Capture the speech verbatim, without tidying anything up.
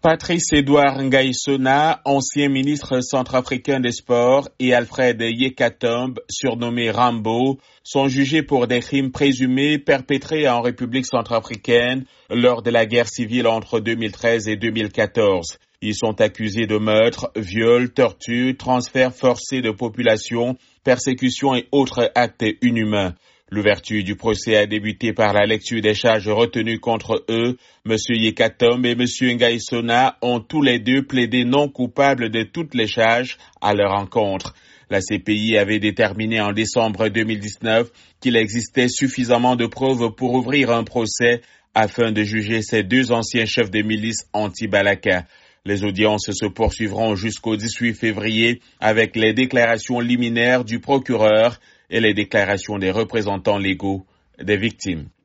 Patrice Edouard Ngaïsona, ancien ministre centrafricain des Sports, et Alfred Yekatombe, surnommé Rambo, sont jugés pour des crimes présumés perpétrés en République centrafricaine lors de la guerre civile entre deux mille treize et deux mille quatorze. Ils sont accusés de meurtre, viol, torture, transfert forcé de population, persécution et autres actes inhumains. L'ouverture du procès a débuté par la lecture des charges retenues contre eux. M. Yekatombe et M. Ngaïsona ont tous les deux plaidé non coupables de toutes les charges à leur encontre. La C P I avait déterminé en décembre deux mille dix-neuf qu'il existait suffisamment de preuves pour ouvrir un procès afin de juger ces deux anciens chefs de milice anti-Balaka. Les audiences se poursuivront jusqu'au dix-huit février avec les déclarations liminaires du procureur et les déclarations des représentants légaux des victimes.